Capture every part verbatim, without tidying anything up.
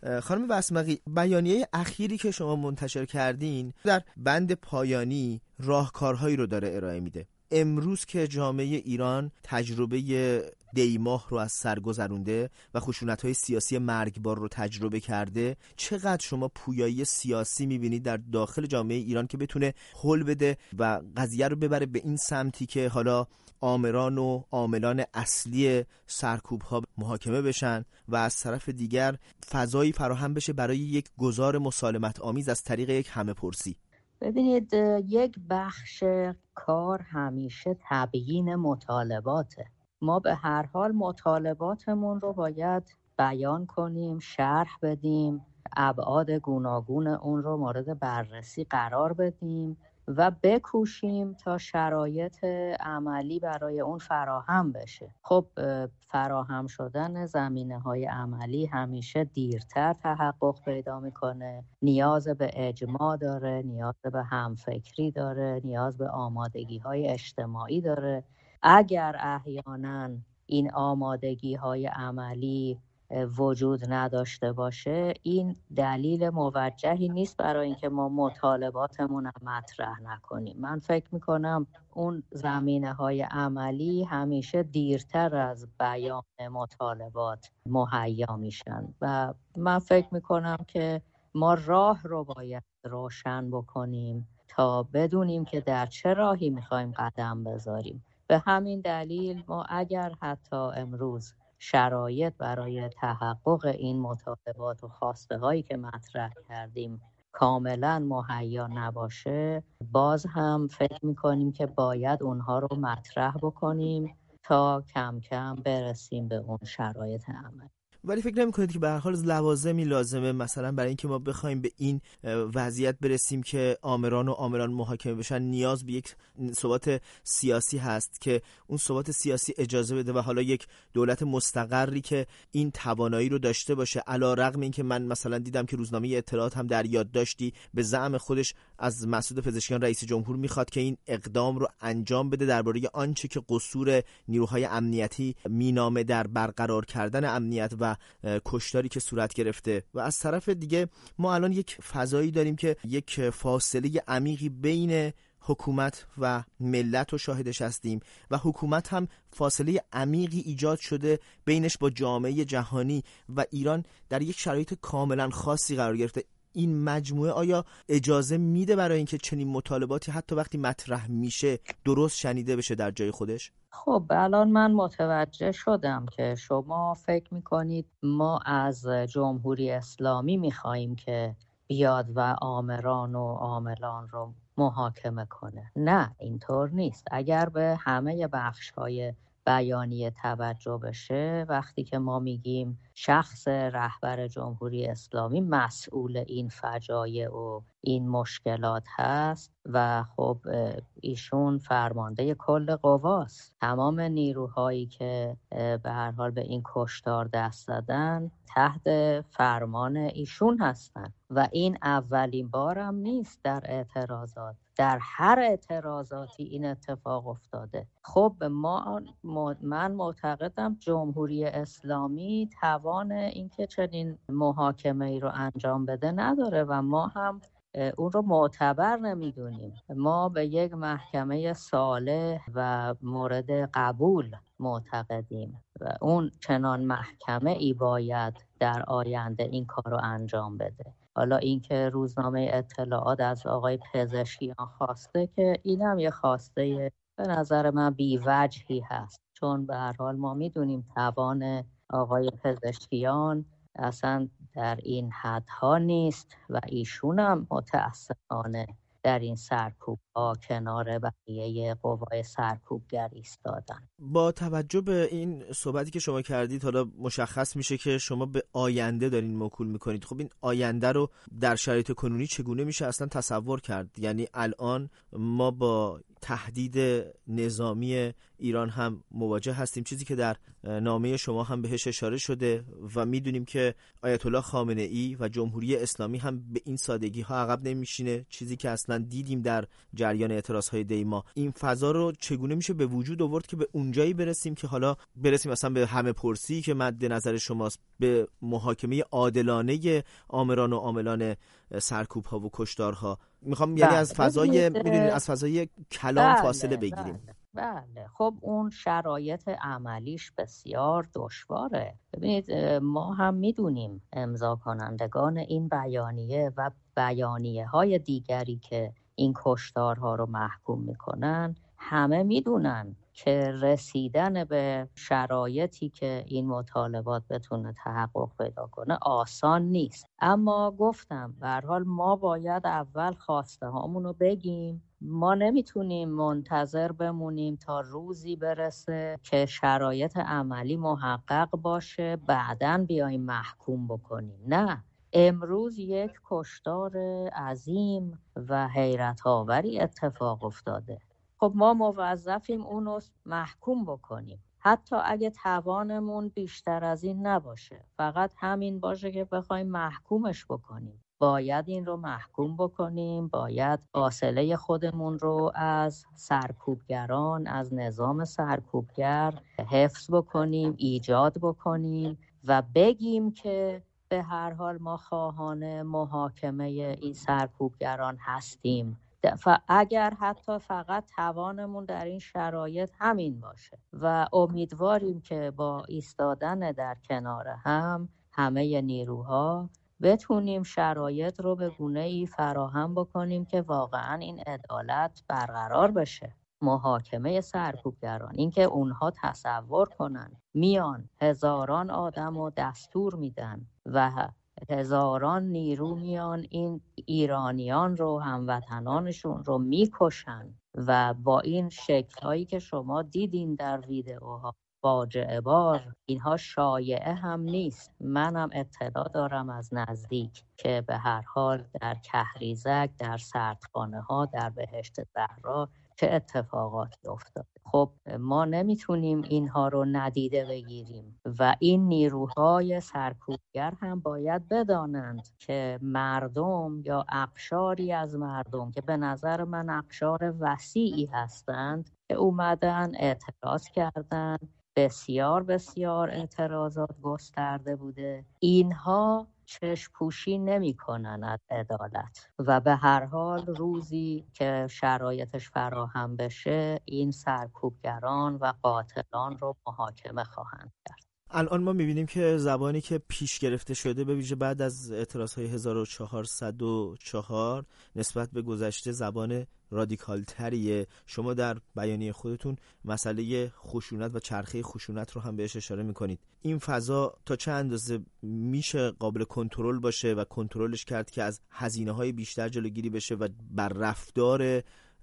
خانم وسمقی، بیانیه اخیری که شما منتشر کردین در بند پایانی راهکارهایی رو داره ارائه میده. امروز که جامعه ایران تجربه دیماه رو از سر گذرونده و خشونت‌های سیاسی مرگبار رو تجربه کرده، چقدر شما پویایی سیاسی می‌بینید در داخل جامعه ایران که بتونه حل بده و قضیه رو ببره به این سمتی که حالا آمران و عاملان اصلی سرکوب‌ها محاکمه بشن و از طرف دیگر فضایی فراهم بشه برای یک گزار مسالمت آمیز از طریق یک همه‌پرسی؟ ببینید، یک بخش کار همیشه تبیین مطالباته. ما به هر حال مطالباتمون رو باید بیان کنیم، شرح بدیم، ابعاد گوناگون اون رو مورد بررسی قرار بدیم و بکوشیم تا شرایط عملی برای اون فراهم بشه. خب فراهم شدن زمینه‌های عملی همیشه دیرتر تحقق پیدا میکنه، نیاز به اجماع داره، نیاز به همفکری داره، نیاز به آمادگی‌های اجتماعی داره. اگر احیانا این آمادگی‌های عملی وجود نداشته باشه، این دلیل موجهی نیست برای اینکه ما مطالباتمون رو مطرح نکنیم. من فکر میکنم اون زمینه‌های عملی همیشه دیرتر از بیان مطالبات مهیا میشن و من فکر میکنم که ما راه رو باید روشن بکنیم تا بدونیم که در چه راهی میخوایم قدم بذاریم. به همین دلیل ما اگر حتی امروز شرایط برای تحقق این مطالبات و خواسته هایی که مطرح کردیم کاملا مهیا نباشه، باز هم فکر میکنیم که باید اونها رو مطرح بکنیم تا کم کم برسیم به اون شرایط عمل. ولی فکر نمی کنید که به هر حال لوازمی لازمه مثلا برای اینکه ما بخوایم به این وضعیت برسیم که آمران و عاملان محاکمه بشن، نیاز به یک ثبات سیاسی هست که اون ثبات سیاسی اجازه بده و حالا یک دولت مستقری که این توانایی رو داشته باشه، علی رغم اینکه من مثلا دیدم که روزنامه اطلاعات هم در یادداشتی به زعم خودش از مسعود پزشکیان رئیس جمهور میخواد که این اقدام رو انجام بده درباره آنچه که قصور نیروهای امنیتی مینامه در برقرار کردن امنیت و کشتاری که صورت گرفته. و از طرف دیگه ما الان یک فضایی داریم که یک فاصله عمیقی بین حکومت و ملت رو شاهدش هستیم و حکومت هم فاصله عمیقی ایجاد شده بینش با جامعه جهانی و ایران در یک شرایط کاملا خاصی قرار گرفته. این مجموعه آیا اجازه میده برای اینکه چنین مطالباتی حتی وقتی مطرح میشه درست شنیده بشه در جای خودش؟ خب الان من متوجه شدم که شما فکر میکنید ما از جمهوری اسلامی میخواییم که بیاد و آمران و عاملان رو محاکمه کنه. نه، اینطور نیست. اگر به همه بخش‌های بیانیه توجه بشه، وقتی که ما میگیم شخص رهبر جمهوری اسلامی مسئول این فجایع و این مشکلات هست و خب ایشون فرمانده کل قواست، تمام نیروهایی که به هر حال به این کشتار دست زدن تحت فرمان ایشون هستن و این اولین بارم نیست در اعتراضات، در هر اعتراضاتی این اتفاق افتاده. خب ما من معتقدم جمهوری اسلامی توان اینکه چنین محاکمه‌ای رو انجام بده نداره و ما هم اون رو معتبر نمیدونیم. ما به یک محکمه صالح و مورد قبول معتقدیم و اون چنان محکمه ای باید در آینده این کار رو انجام بده. حالا اینکه روزنامه اطلاعات از آقای پزشکیان خواسته که اینم یه خواسته به نظر من بی‌وجهی هست، چون به هر حال ما میدونیم توان آقای پزشکیان اصلا در این حدها نیست و ایشون هم متاسفانه در این سرکوب ها کنار بقیه قوای سرکوبگر ایستادن. با توجه به این صحبتی که شما کردید حالا مشخص میشه که شما به آینده دارین موکول میکنید. خب این آینده رو در شرایط کنونی چگونه میشه اصلا تصور کرد؟ یعنی الان ما با تهدید نظامی ایران هم مواجه هستیم، چیزی که در نامه شما هم بهش اشاره شده و میدونیم که آیت الله خامنه ای و جمهوری اسلامی هم به این سادگی ها عقب نمیشینه، چیزی که اصلا مثلا دیدیم در جریان اعتراضهای دیما، این فضا رو چگونه میشه به وجود آورد که به اونجایی برسیم که حالا برسیم مثلا به همه پرسی که مد نظر شماست، به محاکمه عادلانه آمران و عاملان سرکوب ها و کشتارها. میخوام یعنی از فضای میدونید از فضای کلام بله، فاصله بگیریم. بله. بله خب اون شرایط عملیش بسیار دشواره. ببینید ما هم میدونیم امضا کنندگان این بیانیه و بیانیه های دیگری که این کشتارها رو محکوم میکنن همه میدونن که رسیدن به شرایطی که این مطالبات بتونه تحقق پیدا کنه آسان نیست. اما گفتم به هر حال ما باید اول خواسته هامون رو بگیم. ما نمیتونیم منتظر بمونیم تا روزی برسه که شرایط عملی محقق باشه بعداً بیایم محکوم بکنیم. نه، امروز یک کشتار عظیم و حیرت آوری اتفاق افتاده. خب ما موظفیم اونو محکوم بکنیم، حتی اگه توانمون بیشتر از این نباشه، فقط همین باشه که بخوایم محکومش بکنیم. باید این رو محکوم بکنیم، باید فاصله خودمون رو از سرکوبگران، از نظام سرکوبگر حفظ بکنیم، ایجاد بکنیم و بگیم که به هر حال ما خواهان محاکمه این سرکوبگران هستیم. اگر حتی فقط توانمون در این شرایط همین باشه و امیدواریم که با ایستادن در کنار هم همه نیروها بتونیم شرایط رو به گونه‌ای فراهم بکنیم که واقعا این عدالت برقرار بشه. محاکمه سرکوبگران، اینکه اونها تصور کنن میان هزاران آدم رو دستور میدن و هزاران نیرو میان این ایرانیان رو، هموطنانشون رو میکشن و با این شکل‌هایی که شما دیدین در ویدئوها فاجعه بار، اینها شایعه هم نیست. منم اطلاع دارم از نزدیک که به هر حال در کهریزک، در سردخانه ها، در بهشت زهرا چه اتفاقاتی افتاده. خب ما نمیتونیم اینها رو ندیده بگیریم و این نیروهای سرکوبگر هم باید بدانند که مردم یا اقشاری از مردم که به نظر من اقشار وسیعی هستند که اومدن اعتراض کردن، بسیار بسیار اعتراضات گسترده بوده، اینها چشم پوشی نمی کنن از عدالت و به هر حال روزی که شرایطش فراهم بشه این سرکوبگران و قاتلان رو محاکمه خواهند کرد. الان ما میبینیم که زبانی که پیش گرفته شده به ویژه بعد از اعتراضهای هزار و چهارصد و چهار نسبت به گذشته زبان رادیکال تریه. شما در بیانیه خودتون مسئله خشونت و چرخه خشونت رو هم بهش اشاره میکنید. این فضا تا چه اندازه میشه قابل کنترل باشه و کنترلش کرد که از هزینه‌های بیشتر جلوگیری بشه و بر رفتار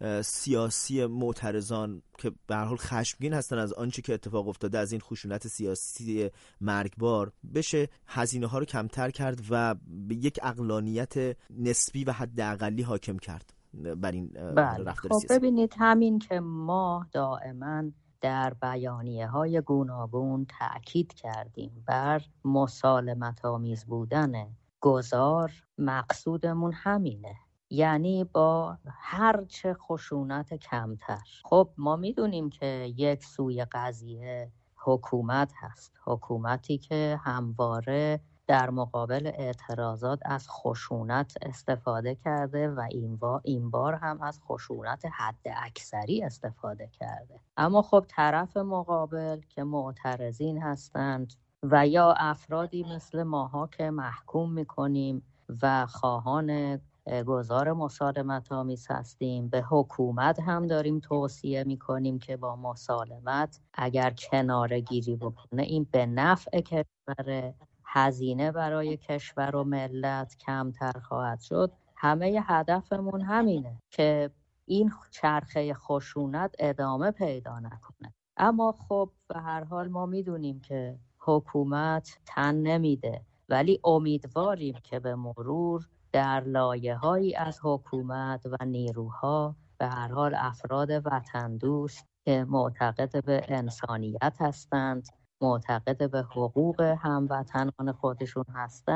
سیاسی معترضان که به هر حال خشمگین هستن از آنچه که اتفاق افتاده، از این خشونت سیاسی مرگبار، بشه هزینه ها رو کمتر کرد و به یک عقلانیت نسبی و حداقلی حاکم کرد بر این بله. رفتار خب سیاسی؟ ببینید، همین که ما دائما در بیانیه های گوناگون تأکید کردیم بر مسالمت آمیز بودن گذار، مقصودمون همینه، یعنی با هر چه خشونت کمتر. خب ما میدونیم که یک سوی قضیه حکومت هست، حکومتی که همواره در مقابل اعتراضات از خشونت استفاده کرده و این بار, این بار هم از خشونت حد اکثری استفاده کرده. اما خب طرف مقابل که معترضین هستند و یا افرادی مثل ماها که محکوم میکنیم و خواهان گزار مسالمت آمیز هستیم، به حکومت هم داریم توصیه میکنیم که با مسالمت اگر کناره گیری بکنه این به نفع کشور، هزینه برای کشور و ملت کمتر خواهد شد. همه هدفمون همینه که این چرخه خشونت ادامه پیدا نکنه. اما خب به هر حال ما میدونیم که حکومت تن نمیده، ولی امیدواریم که به مرور در لایه‌هایی از حکومت و نیروها به هر حال افراد وطن دوست که معتقد به انسانیت هستند، معتقد به حقوق هموطنان خودشون هستند،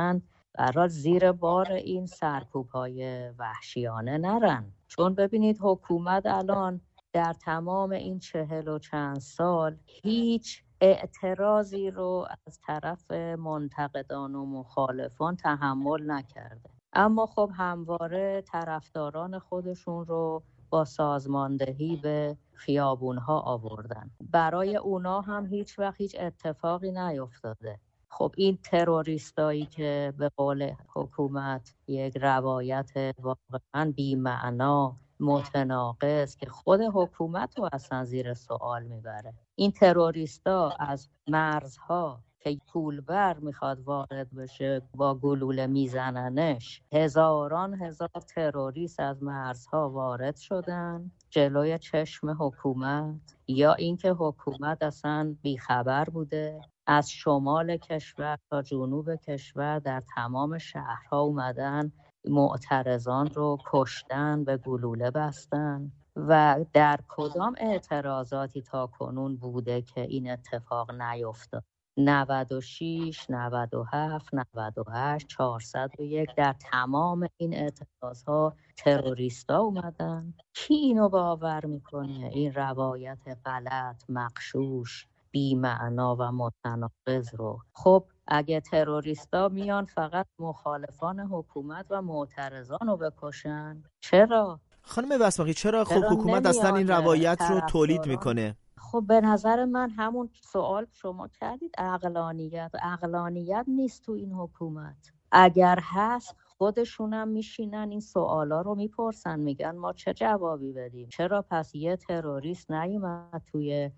برای زیر بار این سرکوب‌های وحشیانه نرن. چون ببینید حکومت الان در تمام این چهل و چند سال هیچ اعتراضی رو از طرف منتقدان و مخالفان تحمل نکرده، اما خب همواره طرفداران خودشون رو با سازماندهی به خیابونها آوردن. برای اونا هم هیچ وقت هیچ اتفاقی نیفتاده. خب این تروریستایی که به قول حکومت یک روایت واقعا بی‌معنا، متناقض، که خود حکومت رو اصلا زیر سوال میبره. این تروریستا از مرزها که پولبر میخواد وارد بشه با گلوله میزننش، هزاران هزار تروریست از مرزها وارد شدن جلوی چشم حکومت، یا اینکه حکومت اصلا بیخبر بوده. از شمال کشور تا جنوب کشور در تمام شهرها اومدن معترضان رو کشتن، به گلوله بستن. و در کدام اعتراضاتی تا کنون بوده که این اتفاق نیفتاد؟ نود و شش، نود و هفت، نود و هشت، چهارصد و یک، در تمام این اعتراضها تروریستا اومدن. کی اینو باور میکنه؟ این روایت غلط، مغشوش، بی‌معنا و متناقض رو. خب اگه تروریستا میان فقط مخالفان حکومت و معترضان رو بکشن، چرا؟ خانم بسمقی چرا خب حکومت اصلا این روایت رو تولید میکنه؟ خب به نظر من همون سوال شما کردید، عقلانیت. عقلانیت نیست تو این حکومت. اگر هست خودشونم میشینن این سوالا رو میپرسن، میگن ما چه جوابی بدیم؟ چرا پس یه تروریست نیومد توی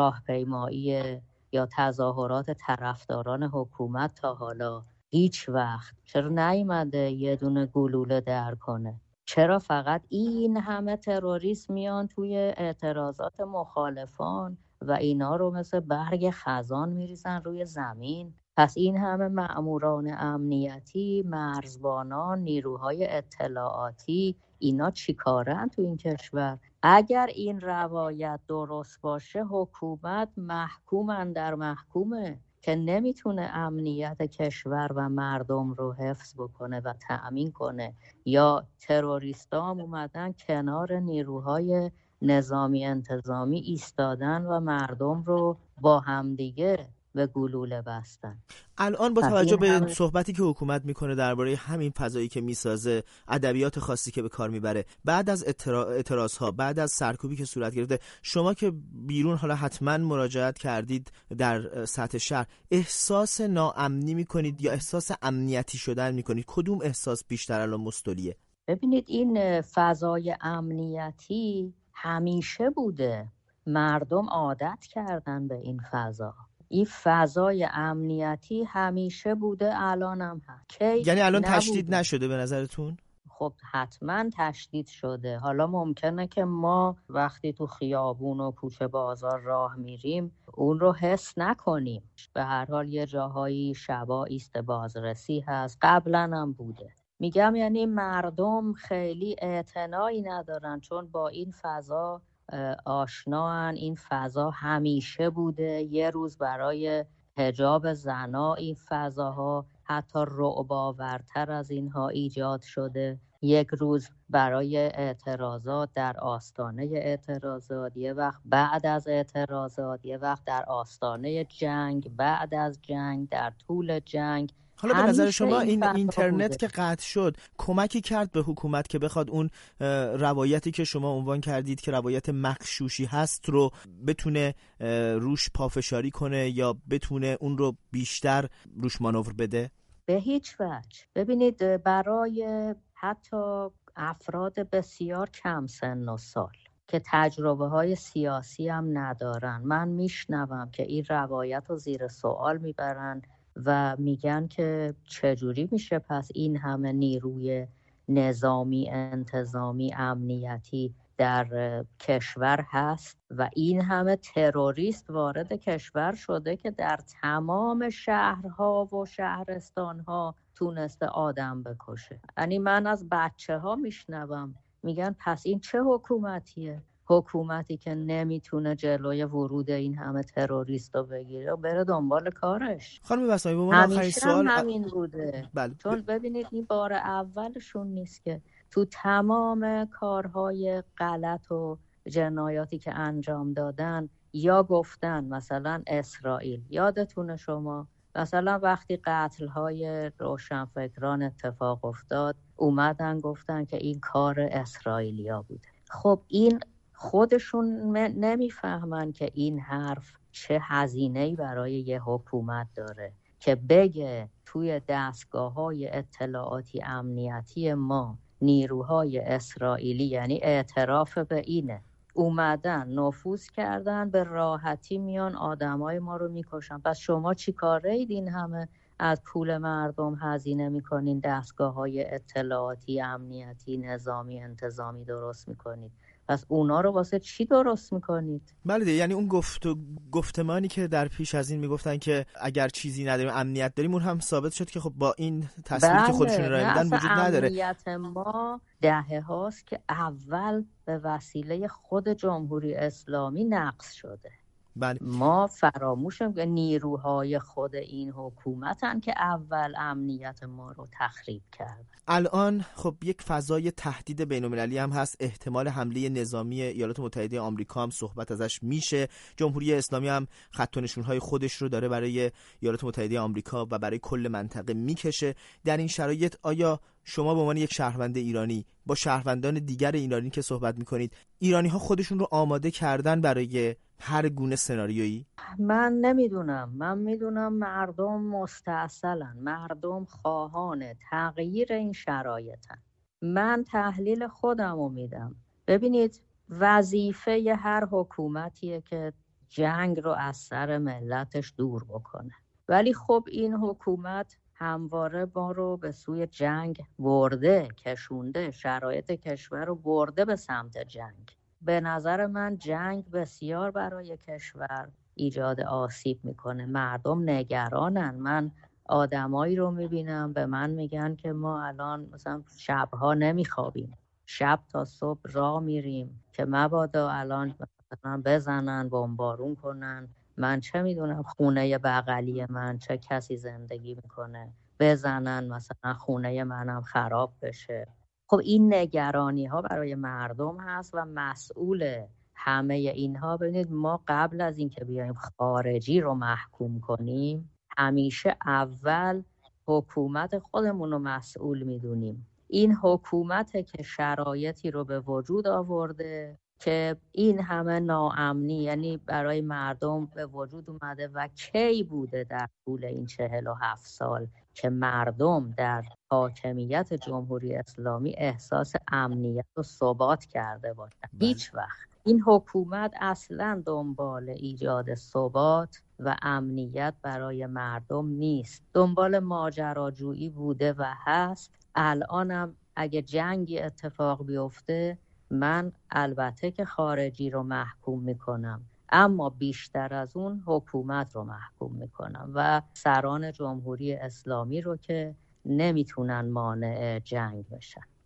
راهپیمایی یا تظاهرات طرفداران حکومت تا حالا؟ هیچ وقت. چرا نیومده یه دونه گلوله در کنه؟ چرا فقط این همه تروریست میان توی اعتراضات مخالفان و اینا رو مثل برگ خزان میریزن روی زمین؟ پس این همه مأموران امنیتی، مرزبانان، نیروهای اطلاعاتی، اینا چی کارن تو این کشور؟ اگر این روایت درست باشه حکومت محکومن در محکومه که نمیتونه امنیت کشور و مردم رو حفظ بکنه و تأمین کنه. یا تروریستا هم اومدن کنار نیروهای نظامی انتظامی ایستادن و مردم رو با همدیگه به گلوله بستن. الان با توجه به هم... صحبتی که حکومت میکنه درباره همین فضایی که میسازه، ادبیات خاصی که به کار میبره، بعد از اعتراض ها، بعد از سرکوبی که صورت گرفته، شما که بیرون حالا حتما مراجعت کردید در سطح شهر، احساس ناامنی میکنید یا احساس امنیتی شدن میکنید؟ کدوم احساس بیشتر الان مستولیه؟ ببینید این فضای امنیتی همیشه بوده، مردم عادت کردن به این فضا. این فضای امنیتی همیشه بوده، الان هم هست. یعنی الان نبوده. تشدید نشده به نظرتون؟ خب حتما تشدید شده. حالا ممکنه که ما وقتی تو خیابون و کوچه بازار راه میریم اون رو حس نکنیم. به هر حال یه جاهایی شبا ایست بازرسی هست، قبلا هم بوده. میگم یعنی مردم خیلی اعتنایی ندارن چون با این فضا آشنان. این فضا همیشه بوده. یه روز برای حجاب زنا این فضاها حتی رعب‌آورتر از اینها ایجاد شده. یک روز برای اعتراضات در آستانه اعتراضات، یه وقت بعد از اعتراضات، یه وقت در آستانه جنگ، بعد از جنگ، در طول جنگ. حالا به نظر شما این اینترنت که قطع شد کمکی کرد به حکومت که بخواد اون روایتی که شما عنوان کردید که روایت مغشوشی هست رو بتونه روش پافشاری کنه یا بتونه اون رو بیشتر روش مانور بده؟ به هیچ وجه. ببینید برای حتی افراد بسیار کم سن و سال که تجربه های سیاسی هم ندارن، من میشنوم که این روایت رو زیر سوال میبرن و میگن که چجوری میشه پس این همه نیروی نظامی انتظامی امنیتی در کشور هست و این همه تروریست وارد کشور شده که در تمام شهرها و شهرستانها تونسته آدم بکشه. یعنی من از بچه ها میشنوم میگن پس این چه حکومتیه؟ حکومتی که نمیتونه جلوی ورود این همه تروریست رو بگیره و بره دنبال کارش. خانم بسامی به من آخرین سوال همین بوده. بله. چون ببینید این بار اولشون نیست که تو تمام کارهای غلط و جنایاتی که انجام دادن یا گفتن مثلا اسرائیل، یادتونه شما مثلا وقتی قتل‌های روشنفکران اتفاق افتاد اومدن گفتن که این کار اسرائیلیا بوده. خب این خودشون نمیفهمن که این حرف چه هزینه‌ای برای یه حکومت داره که بگه توی دستگاه‌های اطلاعاتی امنیتی ما نیروهای اسرائیلی، یعنی اعتراف به اینه، اومدن نفوذ کردن به راحتی میان آدمای ما رو میکشن. پس شما چی کاره اید این همه از پول مردم هزینه میکنین دستگاه‌های اطلاعاتی امنیتی نظامی انتظامی درست میکنید؟ پس اونا رو واسه چی درست میکنید؟ بله ده. یعنی اون گفت و گفتمانی که در پیش از این میگفتن که اگر چیزی نداریم امنیت داریم، اون هم ثابت شد که خب با این تصویری بله. که خودشون ارائه میدن وجود نداره. امنیت ما دهه هاست که اول به وسیله خود جمهوری اسلامی نقض شده. بله. ما فراموشیم که نیروهای خود این حکومتن که اول امنیت ما رو تخریب کردن. الان خب یک فضای تهدید بین‌المللی هم هست، احتمال حمله نظامی ایالات متحده آمریکا هم صحبت ازش میشه. جمهوری اسلامی هم خط و نشون‌های خودش رو داره برای ایالات متحده آمریکا و برای کل منطقه میکشه. در این شرایط آیا شما به عنوان یک شهروند ایرانی با شهروندان دیگر ایرانی که صحبت میکنید، ایرانی ها خودشون رو آماده کردن برای هر گونه سناریویی؟ من نمیدونم. من میدونم مردم مستعسلن، مردم خواهان تغییر این شرایطن. من تحلیل خودم رو میدم. ببینید وظیفه هر حکومتیه که جنگ رو از سر ملتش دور بکنه، ولی خب این حکومت همواره ما رو به سوی جنگ برده، کشونده، شرایط کشور رو برده به سمت جنگ. به نظر من جنگ بسیار برای کشور ایجاد آسیب میکنه. مردم نگرانن. من آدمایی رو میبینم به من میگن که ما الان مثلا شبها نمیخوابیم، شب تا صبح راه میریم که مبادا الان مثلا بزنن، بمبارون کنن. من چه میدونم خونه بغلی من چه کسی زندگی میکنه، بزنن مثلا خونه منم خراب بشه. خب این نگرانی ها برای مردم هست و مسئول همه اینها. ببینید ما قبل از اینکه بیایم خارجی رو محکوم کنیم همیشه اول حکومت خودمون رو مسئول میدونیم. این حکومته که شرایطی رو به وجود آورده که این همه ناامنی یعنی برای مردم به وجود اومده. و کی بوده در طول این چهل و هفت سال که مردم در حاکمیت جمهوری اسلامی احساس امنیت و ثبات کرده باشن؟ هیچ وقت. این حکومت اصلا دنبال ایجاد ثبات و امنیت برای مردم نیست، دنبال ماجراجویی بوده و هست. الانم اگه جنگی اتفاق بیفته من البته که خارجی رو محکوم میکنم، اما بیشتر از اون حکومت رو محکوم میکنم و سران جمهوری اسلامی رو که نمیتونن مانع جنگ بشن.